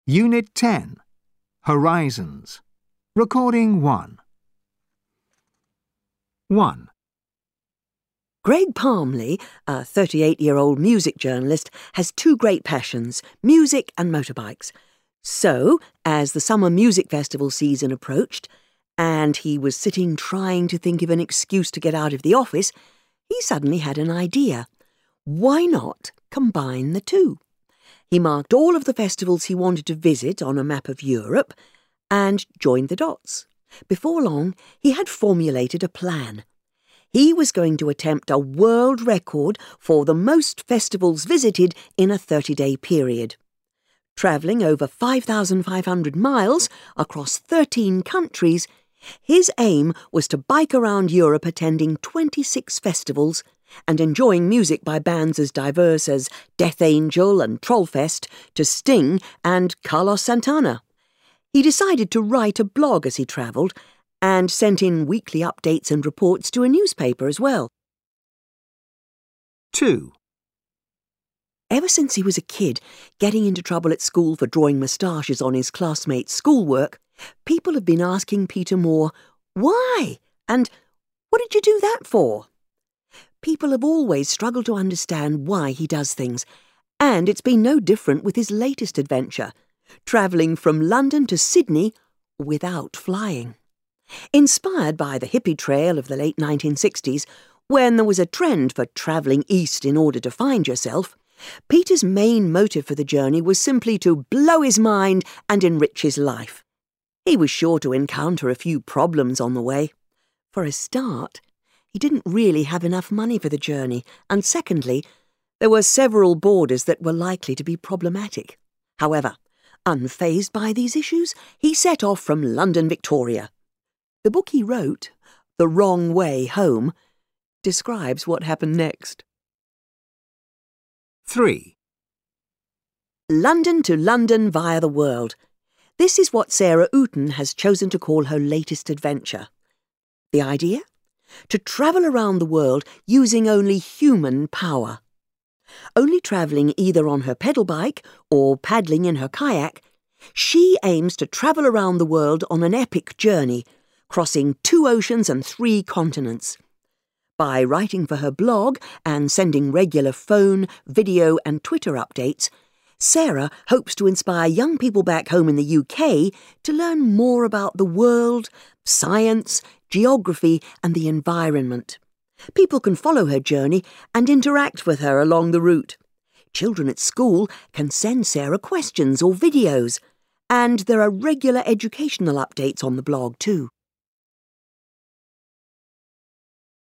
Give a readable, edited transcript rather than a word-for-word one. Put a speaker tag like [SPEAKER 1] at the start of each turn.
[SPEAKER 1] Unit 10. Horizons. Recording 1. 1.
[SPEAKER 2] Greg Palmley, a 38-year-old music journalist, has two great passions, music and motorbikes. So, as the summer music festival season approached, and he was sitting trying to think of an excuse to get out of the office, he suddenly had an idea. Why not combine the two? He marked all of the festivals he wanted to visit on a map of Europe and joined the dots. Before long, he had formulated a plan. He was going to attempt a world record for the most festivals visited in a 30-day period. Travelling over 5,500 miles across 13 countries, his aim was to bike around Europe attending 26 festivals and enjoying music by bands as diverse as Death Angel and Trollfest to Sting and Carlos Santana. He decided to write a blog as he travelled and sent in weekly updates and reports to a newspaper as well.
[SPEAKER 1] 2.
[SPEAKER 2] Ever since he was a kid, getting into trouble at school for drawing moustaches on his classmates' schoolwork, people have been asking Peter Moore, "Why?" and "What did you do that for?" People have always struggled to understand why he does things, and it's been no different with his latest adventure, travelling from London to Sydney without flying. Inspired by the hippie trail of the late 1960s, when there was a trend for travelling east in order to find yourself, Peter's main motive for the journey was simply to blow his mind and enrich his life. He was sure to encounter a few problems on the way. For a start, he didn't really have enough money for the journey, and secondly, there were several borders that were likely to be problematic. However, unfazed by these issues, he set off from London, Victoria. The book he wrote, The Wrong Way Home, describes what happened next.
[SPEAKER 1] 3.
[SPEAKER 2] London to London via the world. This is what Sarah Ooten has chosen to call her latest adventure. The idea? To travel around the world using only human power. Only travelling either on her pedal bike or paddling in her kayak, she aims to travel around the world on an epic journey, crossing 2 oceans and 3 continents. By writing for her blog and sending regular phone, video and Twitter updates, Sarah hopes to inspire young people back home in the UK to learn more about the world, science, geography and the environment. People can follow her journey and interact with her along the route. Children at school can send Sarah questions or videos, and there are regular educational updates on the blog too.